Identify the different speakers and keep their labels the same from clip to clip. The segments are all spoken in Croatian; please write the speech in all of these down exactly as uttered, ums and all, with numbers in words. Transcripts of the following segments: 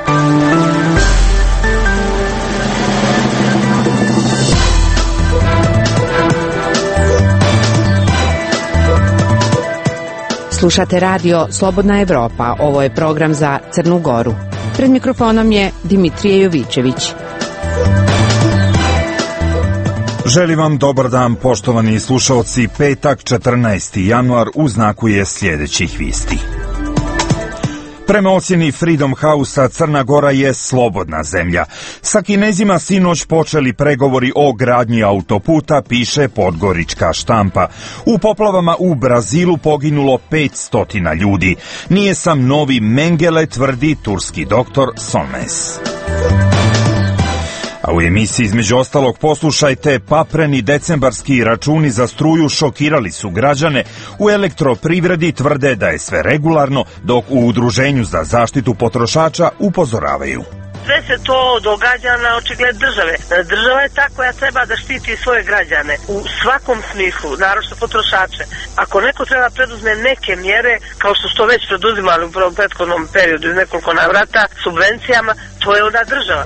Speaker 1: Slušate radio Slobodna Evropa. Ovo je program za Crnu Goru. Pred mikrofonom je Dimitrije Jovićević.
Speaker 2: Želim vam dobar dan, poštovani slušaoci. Petak, četrnaesti januar, u znaku je sljedećih vijesti. Prema ocjeni Freedom House-a, Crna Gora je slobodna zemlja. Sa Kinezima sinoć počeli pregovori o gradnji autoputa, piše Podgorička štampa. U poplavama u Brazilu poginulo petsto ljudi. Nije sam novi Mengele, tvrdi turski doktor Solmes. A u emisiji između ostalog poslušajte, papreni decembarski računi za struju šokirali su građane. U elektroprivredi tvrde da je sve regularno, dok u Udruženju za zaštitu potrošača upozoravaju.
Speaker 3: Sve se to događa na očigled države. Država je ta koja treba da štiti svoje građane u svakom smislu, naročito potrošače. Ako neko treba preduzme neke mjere, kao što su to već preduzimali u prvom prethodnom periodu iz nekoliko navrata, subvencijama, to je onda država.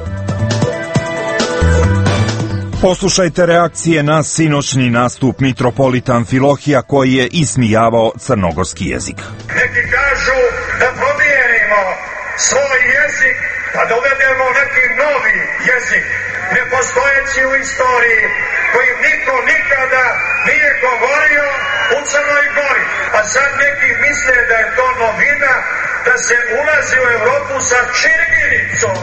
Speaker 2: Poslušajte reakcije na sinoćni nastup mitropolita Amfilohija koji je ismijavao crnogorski jezik.
Speaker 4: Neki kažu da promijenimo svoj jezik, da dovedemo neki novi jezik, nepostojeći u istoriji, kojim niko nikada nije govorio u Crnoj Gori. A sad neki misle da je to novina, da se ulazi u Evropu sa ćirilicom.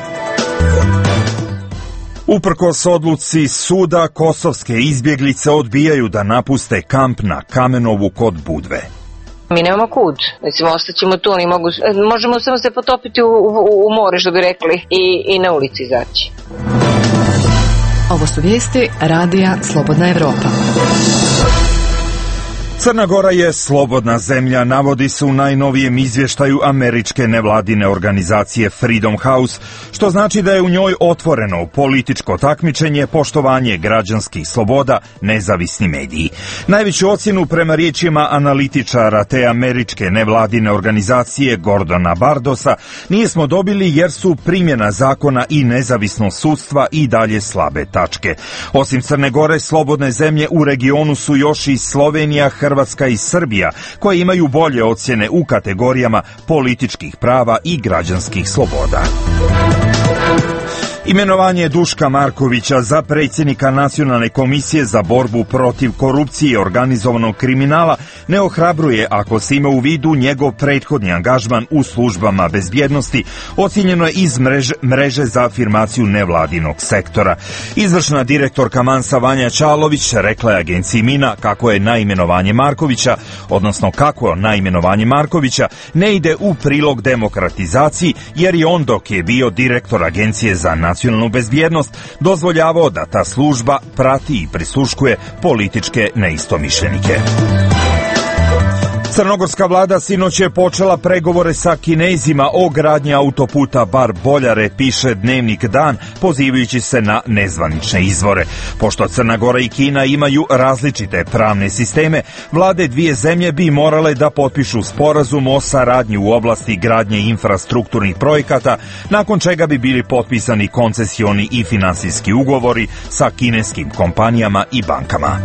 Speaker 2: Uprkos odluci suda, kosovske izbjeglice odbijaju da napuste kamp na Kamenovu kod Budve.
Speaker 5: Mi nemamo kud, mislim, ostaćemo tu, oni mogu, možemo samo se potopiti u, u, u more, što bi rekli, i, i na ulici izaći.
Speaker 6: Ovo su vijesti radija Slobodna Evropa.
Speaker 2: Crna Gora je slobodna zemlja, navodi se u najnovijem izvještaju američke nevladine organizacije Freedom House, što znači da je u njoj otvoreno političko takmičenje, poštovanje građanskih sloboda, nezavisni mediji. Najveću ocjenu prema riječima analitičara te američke nevladine organizacije Gordona Bardosa nismo dobili jer su primjena zakona i nezavisnost sudstva i dalje slabe tačke. Osim Crne Gore, slobodne zemlje u regionu su još i Slovenija, Hrvatska i Srbija, koje imaju bolje ocjene u kategorijama političkih prava i građanskih sloboda. Imenovanje Duška Markovića za predsjednika Nacionalne komisije za borbu protiv korupcije i organizovanog kriminala ne ohrabruje ako se ima u vidu njegov prethodni angažman u službama bezbjednosti, ocjenjeno je iz mreže, mreže za afirmaciju nevladinog sektora. Izvršna direktorka Mansa Vanja Čalović rekla je agenciji Mina kako je naimenovanje Markovića, odnosno kako naimenovanje Markovića ne ide u prilog demokratizaciji, jer je on dok je bio direktor Agencije za nacionalnu bezbjednost dozvoljavao da ta služba prati i prisluškuje političke neistomišljenike. Crnogorska vlada sinoć je počela pregovore sa Kinezima o gradnji autoputa Bar-Boljare, piše Dnevnik Dan, pozivajući se na nezvanične izvore. Pošto Crna Gora i Kina imaju različite pravne sisteme, vlade dvije zemlje bi morale da potpišu sporazum o saradnji u oblasti gradnje infrastrukturnih projekata, nakon čega bi bili potpisani koncesioni i finansijski ugovori sa kineskim kompanijama i bankama.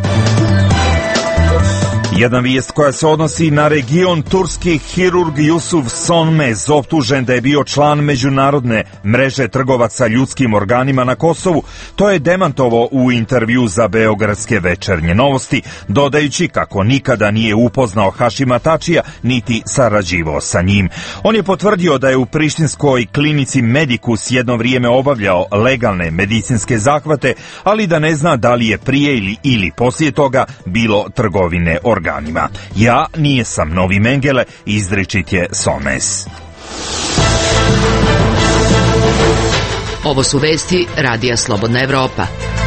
Speaker 2: Jedna vijest koja se odnosi na region, turski hirurg Yusuf Sonmez, optužen da je bio član međunarodne mreže trgovaca ljudskim organima na Kosovu, to je demantovao u intervju za beogradske Večernje novosti, dodajući kako nikada nije upoznao Hašima Tačija niti sarađivao sa njim. On je potvrdio da je u prištinskoj klinici Medicus jedno vrijeme obavljao legalne medicinske zahvate, ali da ne zna da li je prije ili, ili poslije toga bilo trgovine organima. Organima. Ja nije sam novi Mengele, izričit je Solmes.
Speaker 6: Ovo su vesti radija Slobodna Evropa.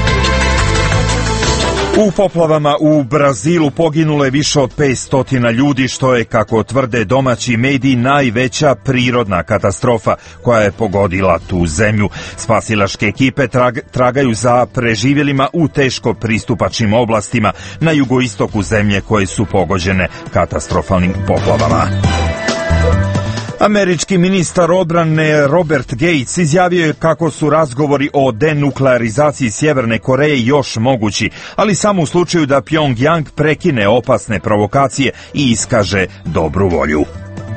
Speaker 2: U poplavama u Brazilu poginulo je više od petsto ljudi, što je, kako tvrde domaći mediji, najveća prirodna katastrofa koja je pogodila tu zemlju. Spasilačke ekipe trag, tragaju za preživjelima u teško pristupačnim oblastima na jugoistoku zemlje koje su pogođene katastrofalnim poplavama. Američki ministar odbrane Robert Gates izjavio je kako su razgovori o denuklearizaciji Sjeverne Koreje još mogući, ali samo u slučaju da Pyongyang prekine opasne provokacije i iskaže dobru volju.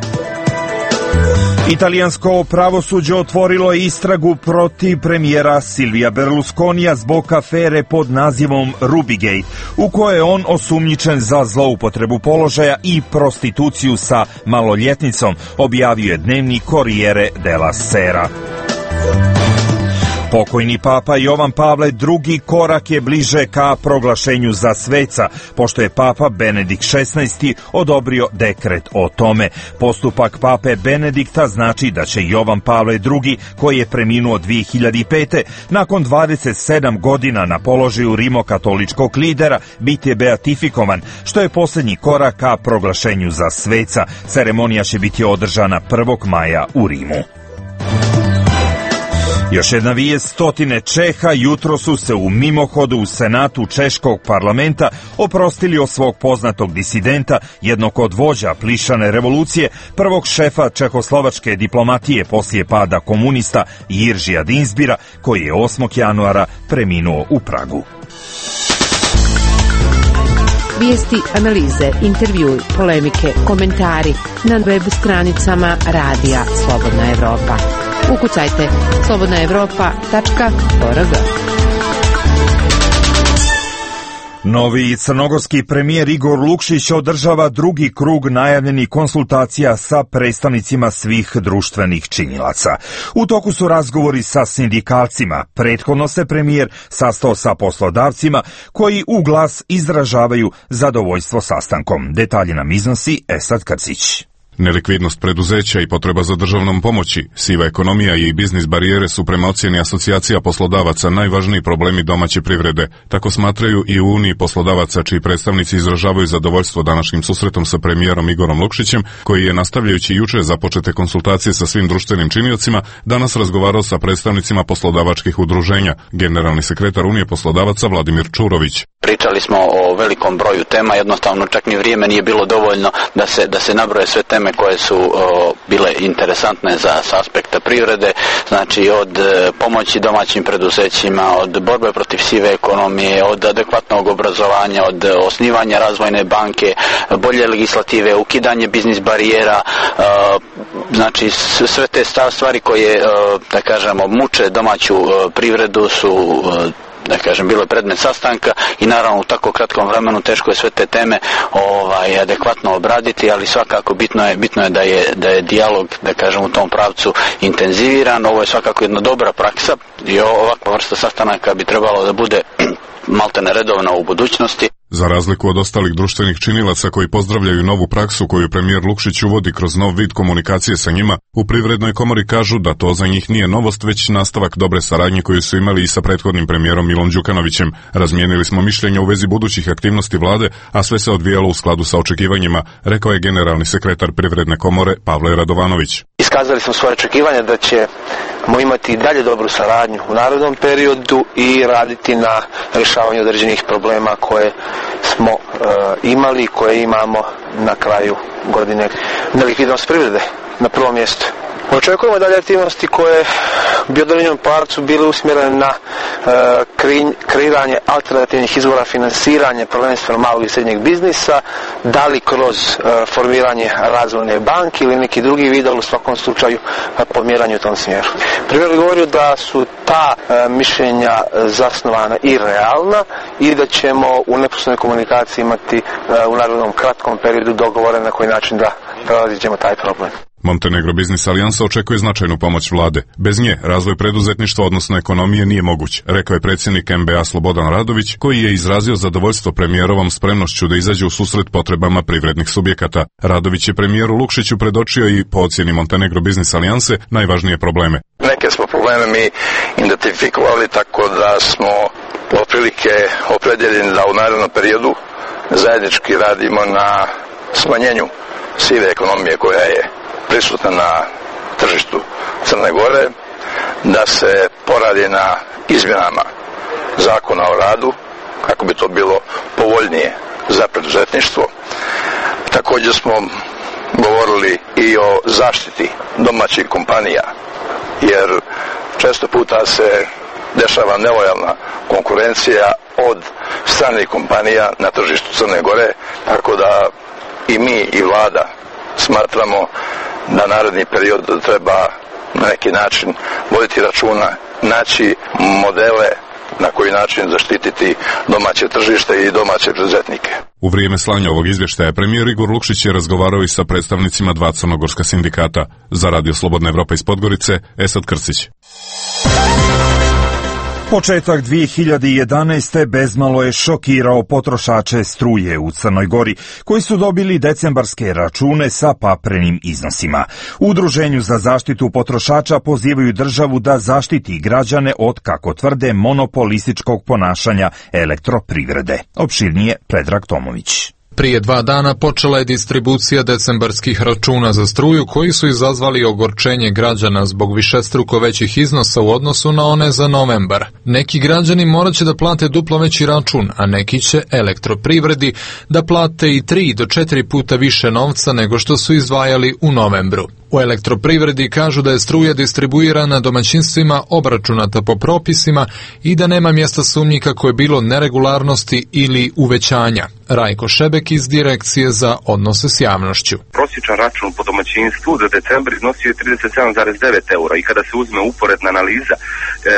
Speaker 2: Italijansko pravosuđe otvorilo je istragu protiv premijera Silvija Berlusconija zbog afere pod nazivom Rubigate, u kojoj je on osumnjičen za zloupotrebu položaja i prostituciju sa maloljetnicom, objavio je dnevnik Corriere della Sera. Pokojni papa Jovan Pavle drugi korak je bliže ka proglašenju za sveca, pošto je papa Benedikt šesnaesti odobrio dekret o tome. Postupak pape Benedikta znači da će Jovan Pavle drugi, koji je preminuo dvije hiljade pete. nakon dvadeset sedam godina na položaju rimokatoličkog lidera, biti beatifikovan, što je posljednji korak ka proglašenju za sveca. Ceremonija će biti održana prvog maja u Rimu. Još jedna vijest, stotine Čeha jutro su se u mimohodu u Senatu Češkog parlamenta oprostili od svog poznatog disidenta, jednog od vođa plišane revolucije, prvog šefa čehoslovačke diplomatije poslije pada komunista Jiržija Dinzbira, koji je osmog januara preminuo u Pragu.
Speaker 1: Vijesti, analize, intervjui, polemike, komentari na web stranicama Radija Slobodna Evropa. Ukucajte slobodna evropa tačka org.
Speaker 2: Novi crnogorski premijer Igor Lukšić održava drugi krug najavljenih konsultacija sa predstavnicima svih društvenih činilaca. U toku su razgovori sa sindikalcima. Prethodno se premijer sastao sa poslodavcima koji u glas izražavaju zadovoljstvo sastankom. Detalje nam iznosi Esad Krcić.
Speaker 7: Nelikvidnost preduzeća i potreba za državnom pomoći, siva ekonomija i biznis barijere su prema ocjeni asocijacija poslodavaca najvažniji problemi domaće privrede. Tako smatraju i u Uniji poslodavaca, čiji predstavnici izražavaju zadovoljstvo današnjim susretom sa premijerom Igorom Lukšićem, koji je, nastavljajući juče započete konsultacije sa svim društvenim činiocima, danas razgovarao sa predstavnicima poslodavačkih udruženja. Generalni sekretar Unije poslodavaca Vladimir Čurović.
Speaker 8: Pričali smo o velikom broju tema, jednostavno čak ni vrijeme nije bilo dovoljno da se da se nabroje sve teme koje su o, bile interesantne za s aspekta privrede, znači od e, pomoći domaćim preduzećima, od borbe protiv sive ekonomije, od adekvatnog obrazovanja, od e, osnivanja razvojne banke, bolje legislative, ukidanje biznis barijera, e, znači sve te stvari koje, e, da kažemo, muče domaću e, privredu su e, da kažem, bilo je predmet sastanka i naravno u tako kratkom vremenu teško je sve te teme ovaj, adekvatno obraditi, ali svakako bitno je, bitno je da je, da je dijalog, da kažem, u tom pravcu intenziviran. Ovo je svakako jedna dobra praksa i ovakva vrsta sastanaka bi trebalo da bude maltene redovna u budućnosti.
Speaker 7: Za razliku od ostalih društvenih činilaca koji pozdravljaju novu praksu koju premijer Lukšić uvodi kroz nov vid komunikacije sa njima, u Privrednoj komori kažu da to za njih nije novost, već nastavak dobre saradnje koju su imali i sa prethodnim premijerom Milom Đukanovićem. Razmijenili smo mišljenja u vezi budućih aktivnosti vlade, a sve se odvijalo u skladu sa očekivanjima, rekao je generalni sekretar Privredne komore Pavle Radovanović.
Speaker 9: Iskazali smo svoje očekivanje da ćemo imati i dalje dobru saradnju u narednom periodu i raditi na rješavanju određenih problema koje smo e, imali i koje imamo na kraju godine. Nelikvidnost privrede na prvom mjestu. Očekujemo dalje aktivnosti koje bi u određenom pravcu bile usmjerene na e, kri, kreiranje alternativnih izvora financiranja, prvenstveno malog i srednjeg biznisa, da li kroz e, formiranje razvojne banke ili neki drugi vid, ali u svakom slučaju e, pomjeranje u tom smjeru. Primjer govorio da su ta e, mišljenja zasnovana i realna i da ćemo u neposrednoj komunikaciji imati e, u narednom kratkom periodu dogovore na koji način da prelaziđemo taj problem.
Speaker 7: Montenegro Biznis Alijansa očekuje značajnu pomoć vlade. Bez nje razvoj preduzetništva, odnosno ekonomije, nije moguć, rekao je predsjednik M B A Slobodan Radović, koji je izrazio zadovoljstvo premijerovom spremnošću da izađe u susret potrebama privrednih subjekata. Radović je premijeru Lukšiću predočio i, po ocjeni Montenegro Biznis Alijanse, najvažnije probleme.
Speaker 10: Neke smo probleme mi identifikovali, tako da smo otprilike opredjeljeni da u narednom periodu zajednički radimo na smanjenju sive ekonomije koja je prisutna na tržištu Crne Gore, da se poradi na izmjenama zakona o radu kako bi to bilo povoljnije za preduzetništvo. Također smo govorili i o zaštiti domaćih kompanija, jer često puta se dešava nelojalna konkurencija od stranih kompanija na tržištu Crne Gore, tako da i mi i vlada smatramo da naredni period treba na neki način voditi računa, naći modele na koji način zaštititi domaće tržište i domaće preduzetnike.
Speaker 7: U vrijeme slanja ovog izvještaja premijer Igor Lukšić je razgovarao i sa predstavnicima dva crnogorska sindikata. Za Radio Slobodna Evropa iz Podgorice, Esad Krsić.
Speaker 2: Početak dvije hiljade jedanaeste bezmalo je šokirao potrošače struje u Crnoj Gori, koji su dobili decembarske račune sa paprenim iznosima. U Udruženju za zaštitu potrošača pozivaju državu da zaštiti građane od, kako tvrde, monopolističkog ponašanja elektroprivrede. Opširnije Predrag Tomović.
Speaker 11: Prije dva dana počela je distribucija decembarskih računa za struju koji su izazvali ogorčenje građana zbog višestruko većih iznosa u odnosu na one za novembar. Neki građani morat će da plate duplo veći račun, a neki će elektroprivredi da plate i tri do četiri puta više novca nego što su izdvajali u novembru. U elektroprivredi kažu da je struja distribuirana domaćinstvima obračunata po propisima i da nema mjesta sumnji kako je bilo neregularnosti ili uvećanja. Rajko Šebek iz Direkcije za odnose s javnošću.
Speaker 12: Prosječan račun po domaćinstvu za decembar iznosio je trideset sedam zarez devet eura i kada se uzme uporedna analiza, e,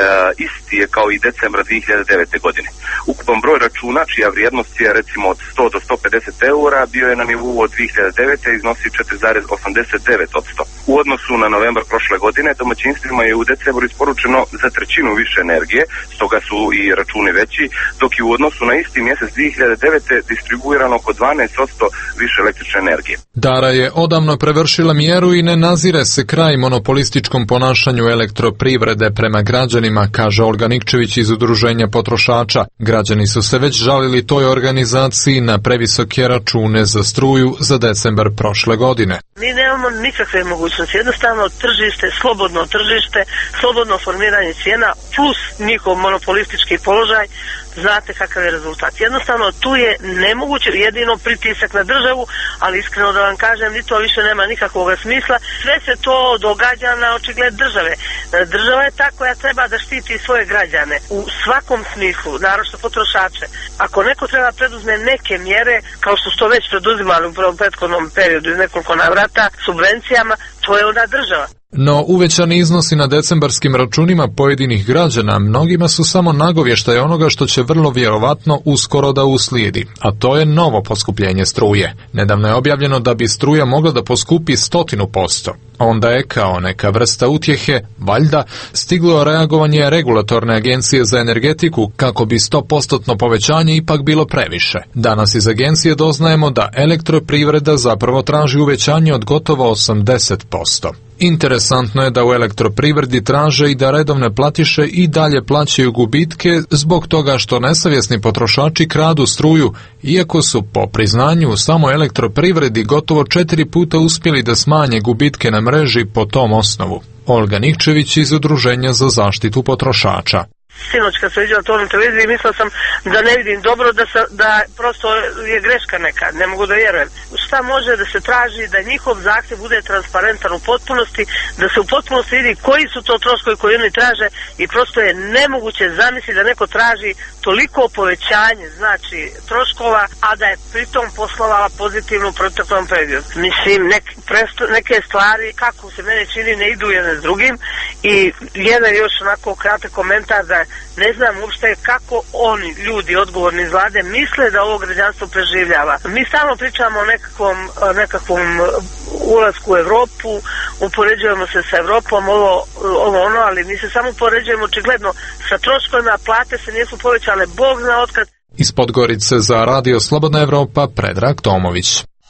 Speaker 12: isti je kao i decembra dvije hiljade devete. godine. Ukupan broj računa, čija vrijednost je recimo od sto do sto pedeset eura, bio je na nivou od dvije hiljade devete. i iznosi četiri zarez osamdeset devet posto. U odnosu na novembar prošle godine, domaćinstvima je u decembru isporučeno za trećinu više energije, stoga su i računi veći, dok je u odnosu na isti mjesec dvije hiljade devete. distribuirano oko dvanaest posto više električne energije.
Speaker 11: Dara je odavno prevršila mjeru i ne nazire se kraj monopolističkom ponašanju elektroprivrede prema građanima, kaže Olga Nikčević iz Udruženja potrošača. Građani su se već žalili toj organizaciji na previsoke račune za struju za decembar prošle godine.
Speaker 3: Mi nemamo nikakve mogućnosti, jednostavno tržište, slobodno tržište, slobodno formiranje cijena plus njihov monopolistički položaj, znate kakav je rezultat. Jednostavno tu je nemoguće, jedino pritisak na državu, ali iskreno da vam kažem, ni to više nema nikakvog smisla. Sve se to događa na očigled države. Država je ta koja treba da štiti svoje građane u svakom smislu, naročito potrošače. Ako neko treba preduzme neke mjere, kao što su to već preduzimali u prvom prethodnom periodu iz nekoliko navrata, subvencijama, to je ona država.
Speaker 11: No uvećani iznosi na decembarskim računima pojedinih građana mnogima su samo nagovještaj onoga što će vrlo vjerovatno uskoro da uslijedi, a to je novo poskupljenje struje. Nedavno je objavljeno da bi struja mogla da poskupi stotinu posto. Onda je kao neka vrsta utjehe, valjda, stiglo reagovanje regulatorne agencije za energetiku kako bi sto posto povećanje ipak bilo previše. Danas iz agencije doznajemo da elektroprivreda zapravo traži uvećanje od gotovo osamdeset posto. Interesantno je da u elektroprivredi traže i da redovne platiše i dalje plaćaju gubitke zbog toga što nesavjesni potrošači kradu struju, iako su po priznanju samo elektroprivredi gotovo četiri puta uspjeli da smanje gubitke na mreži po tom osnovu. Olga Nikčević iz Udruženja za zaštitu potrošača.
Speaker 3: Sinoć kad sam vidjela to na televiziji, mislila sam da ne vidim dobro, da, sa, da prosto je greška neka, ne mogu da vjerujem. Šta može da se traži da njihov zahtjev bude transparentan u potpunosti, da se u potpunosti vidi koji su to troškovi koji oni traže i prosto je nemoguće zamisliti da neko traži toliko povećanje, znači troškova, a da je pritom poslovala pozitivno u proteklom periodu. Mislim, nek, presto, neke stvari, kako se mene čini, ne idu jedne s drugim i jedan još onako kratak komentar da ne znam uopšte kako oni, ljudi odgovorni iz vlade, misle da ovo građanstvo preživljava. Mi stalno pričamo o nekakvom, nekakvom ulasku u Evropu, upoređujemo se sa Evropom, ovo, ovo ono, ali mi se samo upoređujemo očigledno sa troškovima, plate se nisu povećale, Bog zna otkad.
Speaker 11: Iz Podgorice za Radio Slobodna Evropa, Predrag Tomović.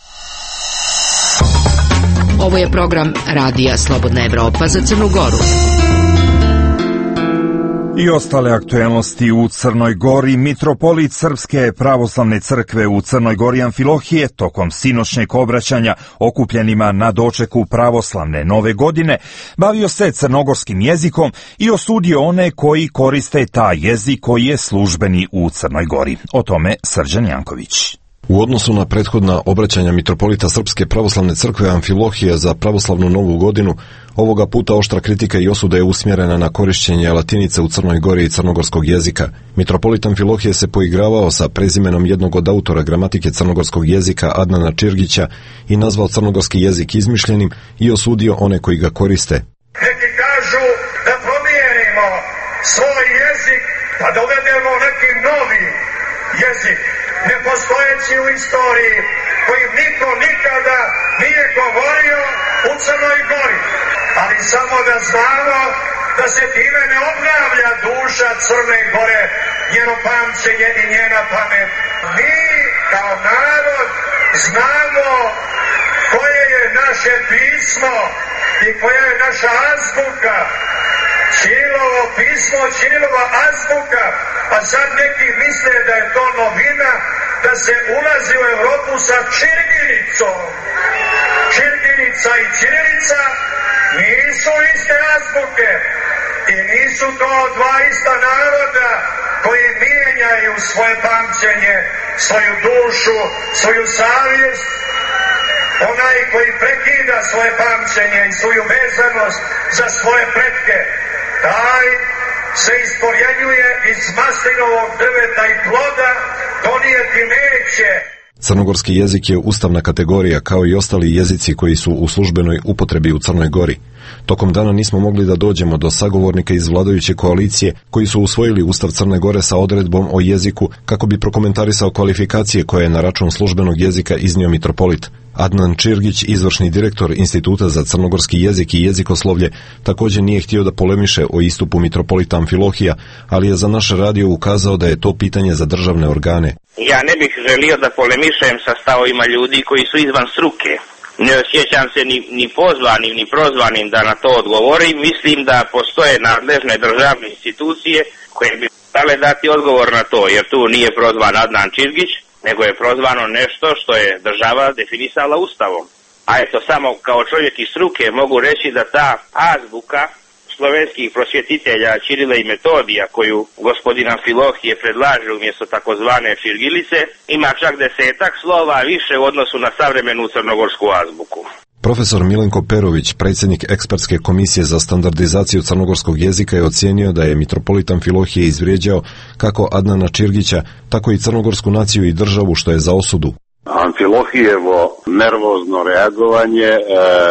Speaker 6: Ovo je program Radija Slobodna Evropa za Crnu Goru.
Speaker 2: I ostale aktuelnosti u Crnoj Gori. Mitropolit Srpske pravoslavne crkve u Crnoj Gori Amfilohije tokom sinoćnjeg obraćanja okupljenima na dočeku pravoslavne nove godine bavio se crnogorskim jezikom i osudio one koji koriste taj jezik koji je službeni u Crnoj Gori. O tome Srđan Janković.
Speaker 13: U odnosu na prethodna obraćanja mitropolita Srpske pravoslavne crkve Amfilohija za pravoslavnu novu godinu, ovoga puta oštra kritika i osuda je usmjerena na korišćenje latinice u Crnoj Gori i crnogorskog jezika. Mitropolit Amfilohije se poigravao sa prezimenom jednog od autora gramatike crnogorskog jezika Adnana Čirgića i nazvao crnogorski jezik izmišljenim i osudio one koji ga koriste.
Speaker 4: Neki kažu da promijenimo svoj jezik pa da uvedemo neki novi jezik, nepostojeći u istoriji, kojim niko nikada nije govorio u Crnoj Gori. Ali samo da znamo da se time ne obnavlja duša Crne Gore, njeno pamćenje i njena pamet. Mi kao narod znamo koje je naše pismo i koja je naša azbuka. Ćirilovo pismo, Ćirilova azbuka, a sad neki misle da je to novina, da se ulazi u Europu sa čirgilicom. Čirgilica i ćirilica nisu iste azbuke i nisu to dva ista naroda koji mijenjaju svoje pamćenje, svoju dušu, svoju savjest. Onaj koji prekida svoje pamćenje i svoju vezanost za svoje pretke, taj se iskorjenjuje iz maslinovog drveta i ploda, donijeti neće.
Speaker 13: Crnogorski jezik je ustavna kategorija kao i ostali jezici koji su u službenoj upotrebi u Crnoj Gori. Tokom dana nismo mogli da dođemo do sagovornika iz vladajuće koalicije koji su usvojili Ustav Crne Gore sa odredbom o jeziku kako bi prokomentarisao kvalifikacije koje je na račun službenog jezika iznio mitropolit. Adnan Čirgić, izvršni direktor Instituta za crnogorski jezik i jezikoslovlje, također nije htio da polemiše o istupu mitropolita Amfilohija, ali je za naš radio ukazao da je to pitanje za državne organe.
Speaker 14: Ja ne bih želio da polemišem sa stavovima ljudi koji su izvan struke. Ne osjećam se ni, ni pozvanim, ni prozvanim da na to odgovorim. Mislim da postoje nadležne državne institucije koje bi trebale dati odgovor na to, jer tu nije prozvan Adnan Čirgić, nego je prozvano nešto što je država definisala Ustavom. A eto, samo kao čovjek iz struke mogu reći da ta azbuka slovenskih prosvjetitelja Ćirila i Metodija, koju gospodin Amfilohije predlaže umjesto takozvane čirgilice, ima čak desetak slova više u odnosu na savremenu crnogorsku azbuku.
Speaker 13: Profesor Milenko Perović, predsjednik ekspertske komisije za standardizaciju crnogorskog jezika, je ocijenio da je mitropolit Amfilohije izvrijeđao kako Adnana Čirgića, tako i crnogorsku naciju i državu, što je za osudu.
Speaker 15: Amfilohijevo nervozno reagovanje e,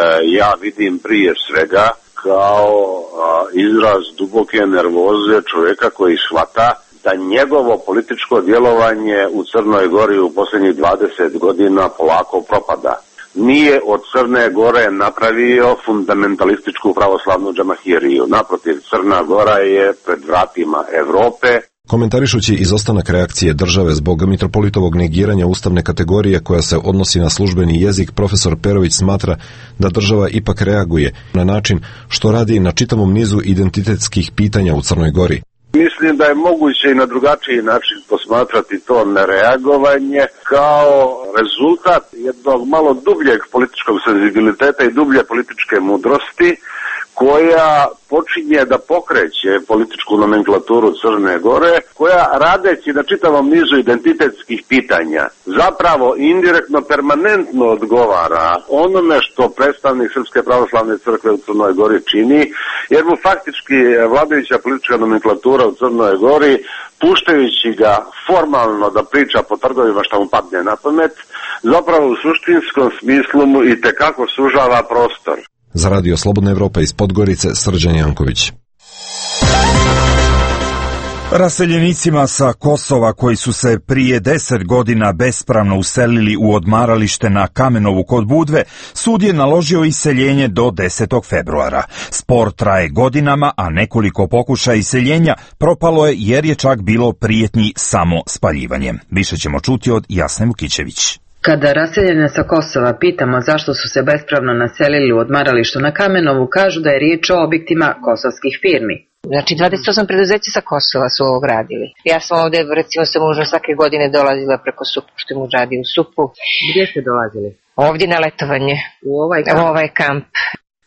Speaker 15: ja vidim prije svega kao a, izraz duboke nervoze čovjeka koji shvata da njegovo političko djelovanje u Crnoj Gori u posljednjih dvadeset godina polako propada. Nije od Crne Gore napravio fundamentalističku pravoslavnu džamahiriju. Naprotiv, Crna Gora je pred vratima Europe.
Speaker 13: Komentarišući izostanak reakcije države zbog mitropolitovog negiranja ustavne kategorije koja se odnosi na službeni jezik, profesor Perović smatra da država ipak reaguje na način što radi na čitavom nizu identitetskih pitanja u Crnoj Gori.
Speaker 15: Mislim da je moguće i na drugačiji način posmatrati to nereagovanje kao rezultat jednog malo dubljeg političkog senzibiliteta i dublje političke mudrosti koja počinje da pokreće političku nomenklaturu Crne Gore, koja radeći na čitavom nizu identitetskih pitanja zapravo indirektno permanentno odgovara onome što predstavnik Srpske pravoslavne crkve u Crnoj Gori čini, jer mu faktički vladajuća politička nomenklatura u Crnoj Gori, puštajući ga formalno da priča po trgovima što mu padne na pamet, zapravo u suštinskom smislu mu i tekako sužava prostor.
Speaker 13: Za Radio Slobodna Evropa iz Podgorice, Srđan Janković.
Speaker 2: Raseljenicima sa Kosova koji su se prije deset godina bespravno uselili u odmaralište na Kamenovu kod Budve, sud je naložio iseljenje do desetog februara. Spor traje godinama, a nekoliko pokušaja iseljenja propalo je jer je čak bilo prijetnji samo spaljivanjem. Više ćemo čuti od Jasne Vukićević.
Speaker 16: Kada raseljene sa Kosova pitamo zašto su se bespravno naselili u odmaralištu na Kamenovu, kažu da je riječ o objektima kosovskih firmi.
Speaker 5: Znači dvadeset osam preduzeća sa Kosova su ovo gradili. Ja sam ovdje recimo sa mužom svake godine dolazila preko Supu, što mu radi u Supu.
Speaker 16: Gdje ste dolazili?
Speaker 5: Ovdje na letovanje.
Speaker 16: U ovaj kamp?
Speaker 5: U ovaj kamp.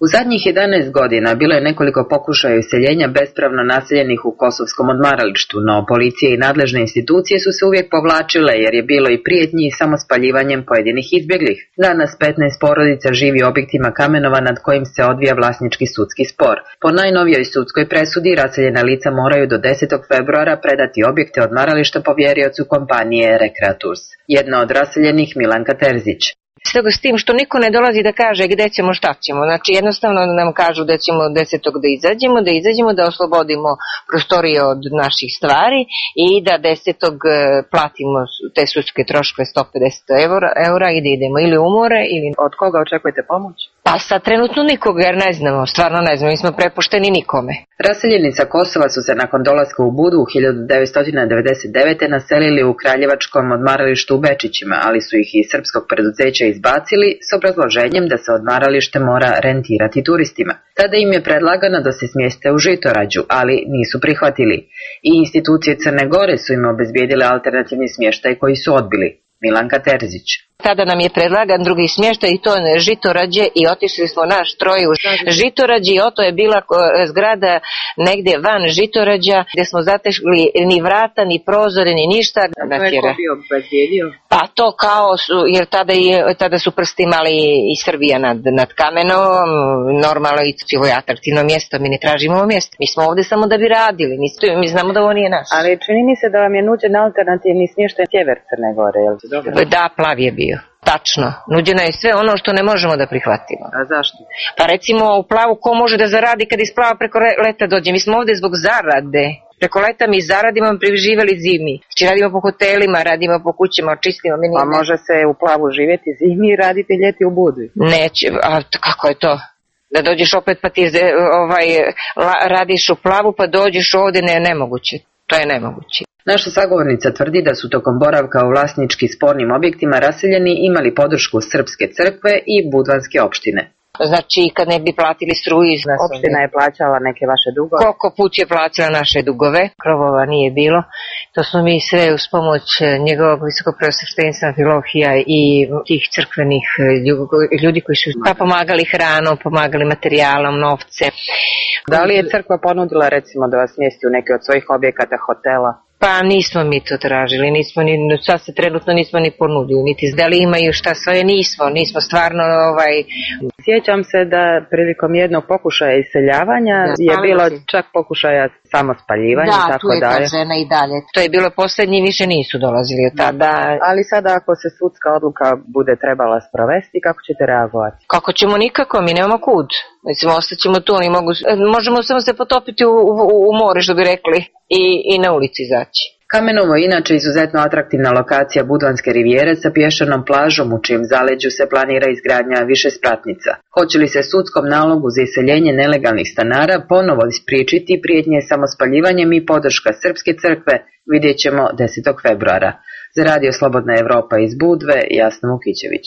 Speaker 16: U zadnjih jedanaest godina bilo je nekoliko pokušaja useljenja bespravno naseljenih u kosovskom odmaralištu, no policije i nadležne institucije su se uvijek povlačile jer je bilo i prijetnji samospaljivanjem pojedinih izbjeglih. Danas petnaest porodica živi u objektima Kamenova nad kojim se odvija vlasnički sudski spor. Po najnovijoj sudskoj presudi raseljena lica moraju do desetog februara predati objekte odmarališta povjeriocu kompanije Rekreaturs. Jedna od raseljenih Milanka Terzić.
Speaker 5: Stoga s tim što niko ne dolazi da kaže gde ćemo, šta ćemo. Znači jednostavno nam kažu da ćemo desetog da izađemo, da izađemo, da oslobodimo prostorije od naših stvari i da desetog platimo te sudske troškove sto pedeset eura i da idemo ili u more ili...
Speaker 16: Od koga očekujete pomoć?
Speaker 5: Pa sad trenutno nikoga jer ne znamo, stvarno ne znamo, mi smo prepušteni nikome.
Speaker 16: Raseljeni sa Kosova su se nakon dolaska u Budu u hiljadu devetsto devedeset devete. naselili u Kraljevačkom odmaralištu u Bečićima, ali su ih iz srpskog preduzeća izbacili s obrazloženjem da se odmaralište mora rentirati turistima. Tada im je predlagano da se smjeste u Žitorađu, ali nisu prihvatili. I institucije Crne Gore su im obezbijedile alternativni smještaj koji su odbili. Milanka Terzić.
Speaker 5: Tada nam je predlagan drugi smještaj i to je Žitorađe i otišli smo naš troje u Žitorađe i oto je bila zgrada negdje van Žitorađa gdje smo zatešli ni vrata, ni prozore, ni ništa.
Speaker 16: A to je ko bio obezbijedio?
Speaker 5: Pa to kao su, jer tada, je, tada su prsti imali i Srbija nad, nad Kamenom, normalno i civo je atraktivno mjesto, mi ne tražimo ovo mjesto. Mi smo ovdje samo da bi radili, mi, mi znamo da ovo nije naš.
Speaker 16: Ali čini mi se da vam je nuđen alternativni smještaj sjever Crne Gore, jel se dobro?
Speaker 5: Da, plav je bio. Tačno. Nuđeno je sve ono što ne možemo da prihvatimo.
Speaker 16: A zašto?
Speaker 5: Pa recimo u plavu ko može da zaradi kad iz plava preko leta dođe? Mi smo ovdje zbog zarade. Preko leta mi zaradimo, preživjeli zimi. Znači radimo po hotelima, radimo po kućama, očistimo. Mi
Speaker 16: a može se u plavu živjeti zimi i raditi ljeti u Budvi?
Speaker 5: Neće, a kako je to? Da dođeš opet pa ti ovaj, radiš u plavu pa dođeš ovdje, ne, nemoguće. To je nemoguće.
Speaker 16: Naša sagovornica tvrdi da su tokom boravka u vlasnički spornim objektima raseljeni imali podršku Srpske crkve i Budvanske opštine.
Speaker 5: Znači kad ne bi platili struju iz nas.
Speaker 16: Opština je plaćala neke vaše dugove?
Speaker 5: Koliko put je plaćala naše dugove, krovova nije bilo. To smo mi sve uz pomoć njegovog visokopreosveštenstva Filohija i tih crkvenih ljudi koji su pa pomagali hranom, pomagali materijalom, novce.
Speaker 16: Da li je crkva ponudila recimo da vas smjesti u neke od svojih objekata, hotela?
Speaker 5: Pa nismo mi to tražili, nismo ni, sad se trenutno nismo ni ponudili, niti da li imaju šta svoje, nismo, nismo stvarno ovaj...
Speaker 16: Sjećam se da prilikom jednog pokušaja iseljavanja da, je bilo si. čak pokušaja samospaljivanja i tako dalje. Da, tu je ta
Speaker 5: žena i dalje. To je bilo posljednji, više nisu dolazili od tada.
Speaker 16: Ali sada ako se sudska odluka bude trebala sprovesti, kako ćete reagovati?
Speaker 5: Kako ćemo nikako, mi nemamo kud. Mislim, ostaćemo tu, oni mogu, možemo samo se potopiti u, u, u more, što bi rekli, i, i na ulici izaći.
Speaker 16: Kamenovo je inače izuzetno atraktivna lokacija Budvanske rivijere sa pješanom plažom u čijem zaleđu se planira izgradnja više spratnica. Hoće li se sudskom nalogu za iseljenje nelegalnih stanara ponovo ispriječiti prijetnje samospaljivanjem i podrška Srpske crkve, vidjet ćemo desetog februara. Za Radio Slobodna Evropa iz Budve, Jasna Vukićević.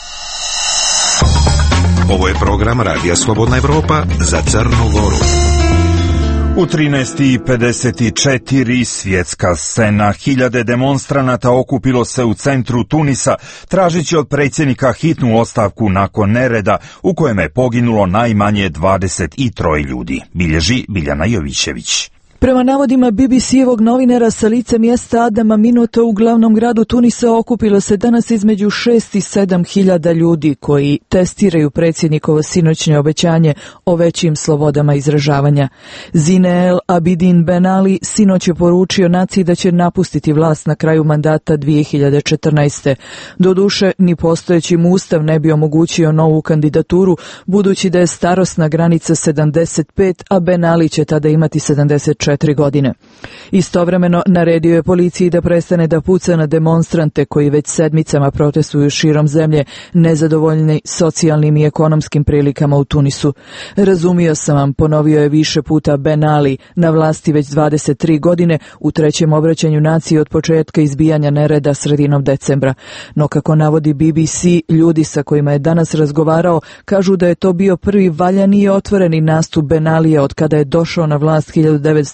Speaker 17: Ovo je program Radija Slobodna Evropa za Crnu Goru.
Speaker 2: U trinaest i pedeset četiri svjetska scena, hiljade demonstranata okupilo se u centru Tunisa tražići od predsjednika hitnu ostavku nakon nereda u kojem je poginulo najmanje dvadeset troje ljudi, bilježi Biljana Jovićević.
Speaker 18: Prema navodima B B C-evog novinara sa lice mjesta Adama Minota u glavnom gradu Tunisa okupilo se danas između šest i sedam hiljada ljudi koji testiraju predsjednikovo sinoćnje obećanje o većim slobodama izražavanja. Zine El Abidin Ben Ali sinoć je poručio naciji da će napustiti vlast na kraju mandata dvije hiljade četrnaeste. Doduše, ni postojeći mu ustav ne bi omogućio novu kandidaturu, budući da je starosna granica sedamdeset pet, a Ben Ali će tada imati sedamdeset četiri godine. Istovremeno naredio je policiji da prestane da puca na demonstrante koji već sedmicama protestuju širom zemlje, nezadovoljni socijalnim i ekonomskim prilikama u Tunisu. Razumio sam vam, ponovio je više puta Ben Ali, na vlasti već dvadeset tri godine, u trećem obraćanju naciji od početka izbijanja nereda sredinom decembra. No kako navodi B B C, ljudi sa kojima je danas razgovarao kažu da je to bio prvi valjani i otvoreni nastup Ben Alija od kada je došao na vlast hiljadu devetsto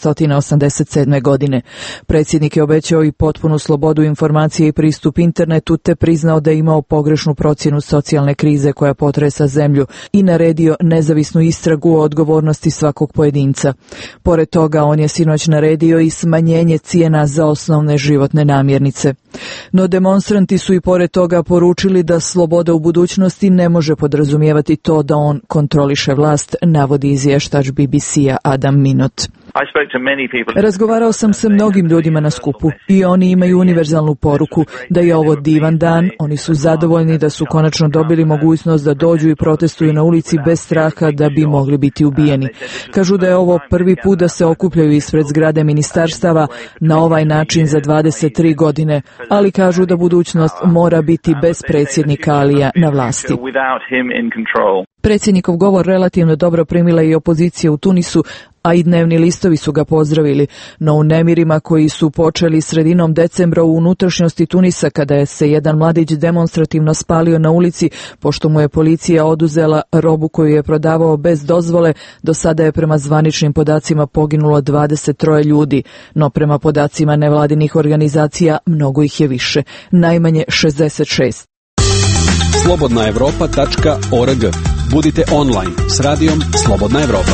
Speaker 18: devetnaest osamdeset sedme. godine. Predsjednik je obećao i potpunu slobodu informacije i pristup internetu, te priznao da je imao pogrešnu procjenu socijalne krize koja potresa zemlju i naredio nezavisnu istragu o odgovornosti svakog pojedinca. Pored toga, on je sinoć naredio i smanjenje cijena za osnovne životne namirnice. No demonstranti su i pored toga poručili da sloboda u budućnosti ne može podrazumijevati to da on kontroliše vlast, navodi izvještač B B C-a Adam Minot. Razgovarao sam sa mnogim ljudima na skupu i oni imaju univerzalnu poruku da je ovo divan dan, oni su zadovoljni da su konačno dobili mogućnost da dođu i protestuju na ulici bez straha da bi mogli biti ubijeni. Kažu da je ovo prvi put da se okupljaju ispred zgrade ministarstava na ovaj način za dvadeset tri godine, ali kažu da budućnost mora biti bez predsjednika Alija na vlasti. Predsjednikov govor relativno dobro primila i opozicija u Tunisu, a i dnevni listovi su ga pozdravili, no u nemirima koji su počeli sredinom decembra u unutrašnjosti Tunisa kada je se jedan mladić demonstrativno spalio na ulici pošto mu je policija oduzela robu koju je prodavao bez dozvole, do sada je prema zvaničnim podacima poginulo dvadeset troje ljudi, no prema podacima nevladinih organizacija mnogo ih je više, najmanje šezdeset šest.
Speaker 19: slobodna evropa tačka org. Budite online s radijom Slobodna Evropa.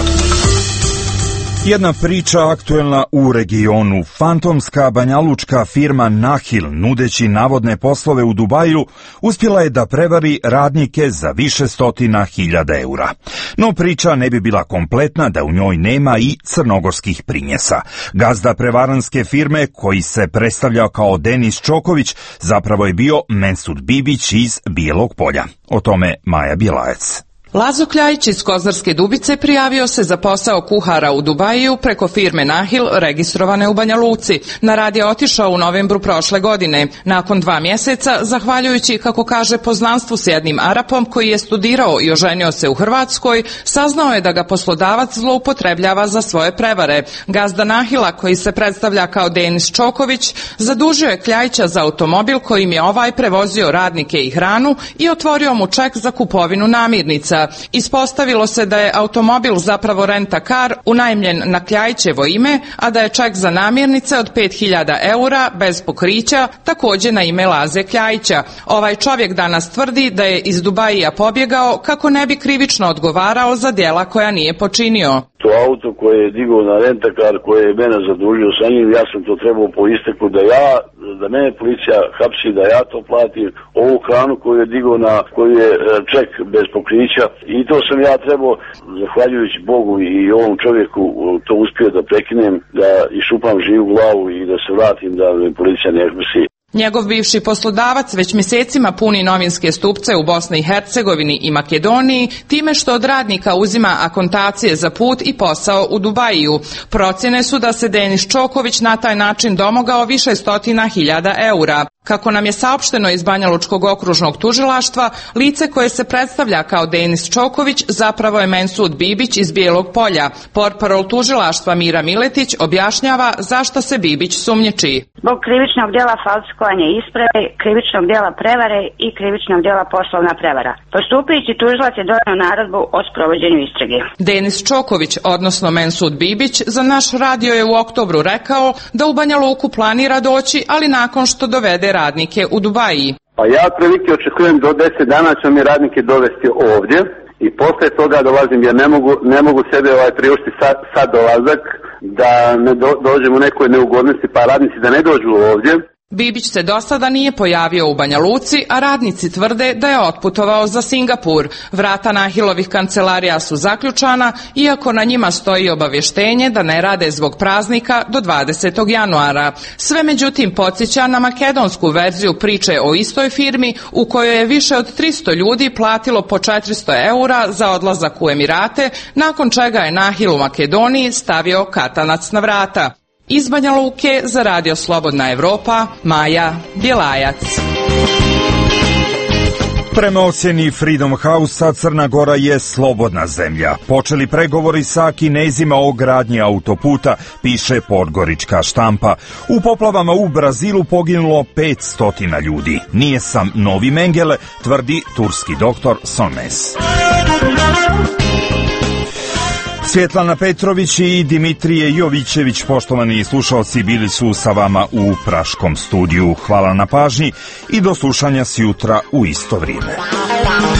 Speaker 2: Jedna priča aktuelna u regionu. Fantomska banjalučka firma Nahil, nudeći navodne poslove u Dubaju, uspjela je da prevari radnike za više stotina hiljada eura. No priča ne bi bila kompletna da u njoj nema i crnogorskih primjesa. Gazda prevaranske firme, koji se predstavljao kao Denis Čoković, zapravo je bio Mensud Bibić iz Bijelog Polja. O tome Maja Bjelajac.
Speaker 20: Lazo Kljajić iz Kozarske Dubice prijavio se za posao kuhara u Dubaju preko firme Nahil registrovane u Banja Luci. Na rad je otišao u novembru prošle godine. Nakon dva mjeseca, zahvaljujući, kako kaže, poznanstvu s jednim Arapom koji je studirao i oženio se u Hrvatskoj, saznao je da ga poslodavac zloupotrebljava za svoje prevare. Gazda Nahila, koji se predstavlja kao Denis Čoković, zadužio je Kljajića za automobil kojim je ovaj prevozio radnike i hranu i otvorio mu ček za kupovinu namirnica. Ispostavilo se da je automobil zapravo rent-a-car unajmljen na Kljajićevo ime, a da je ček za namirnice od pet hiljada eura bez pokrića također na ime Laze Kljajića. Ovaj čovjek danas tvrdi da je iz Dubajija pobjegao kako ne bi krivično odgovarao za djela koja nije počinio.
Speaker 15: To auto koje je digao na rentakar, koje je mene zadužio sa njim, ja sam to trebao po isteku da ja, da mene policija hapsi, da ja to platim, ovu hranu koju je digao na, koju je ček bez pokrića, i to sam ja trebao, zahvaljujući Bogu i ovom čovjeku, to uspio da prekinem, da išupam živu glavu i da se vratim, da me policija ne hapsi.
Speaker 20: Njegov bivši poslodavac već mjesecima puni novinske stupce u Bosni i Hercegovini i Makedoniji time što od radnika uzima akontacije za put i posao u Dubaju. Procjene su da se Denis Čoković na taj način domogao više stotina hiljada eura. Kako nam je saopšteno iz Banjalučkog okružnog tužilaštva, lice koje se predstavlja kao Denis Čoković zapravo je Mensud Bibić iz Bijelog Polja. Portparol tužilaštva Mira Miletić objašnjava zašto se Bibić sumnjiči.
Speaker 21: Zbog krivičnog djela falsifikovanja isprave, krivičnog djela prevare i krivičnog djela poslovna prevara. Postupajući tužilac je donio naredbu o sprovođenju istrage.
Speaker 20: Denis Čoković, odnosno Mensud Bibić, za naš radio je u oktobru rekao da u Banja Luku planira doći, ali nakon što dovede radnike u Dubaji.
Speaker 15: Pa ja prilike očekujem do deset dana će mi radnike dovesti ovdje i posle toga dolazim, jer ne mogu, ne mogu sebe ovaj priuštiti sad, sad dolazak, da ne do, dođem u nekoj neugodnosti, pa radnici da ne dođu ovdje.
Speaker 20: Bibić se do sada nije pojavio u Banja Luci, a radnici tvrde da je otputovao za Singapur. Vrata Nahilovih kancelarija su zaključana, iako na njima stoji obavještenje da ne rade zbog praznika do dvadesetog januara. Sve međutim podsjeća na makedonsku verziju priče o istoj firmi u kojoj je više od tristo ljudi platilo po četiristo eura za odlazak u Emirate, nakon čega je Nahil u Makedoniji stavio katanac na vrata. Iz Banja Luke za Radio Slobodna Evropa, Maja Bjelajac.
Speaker 2: Prema ocjeni Freedom House-a, Crna Gora je slobodna zemlja. Počeli pregovori sa Kinezima o gradnji autoputa, piše podgorička štampa. U poplavama u Brazilu poginulo petsto ljudi. Nije sam novi Mengele, tvrdi turski doktor Sonmes. Svjetlana Petrović i Dimitrije Jovićević, poštovani slušalci, bili su sa vama u Praškom studiju. Hvala na pažnji i do slušanja sjutra u isto vrijeme.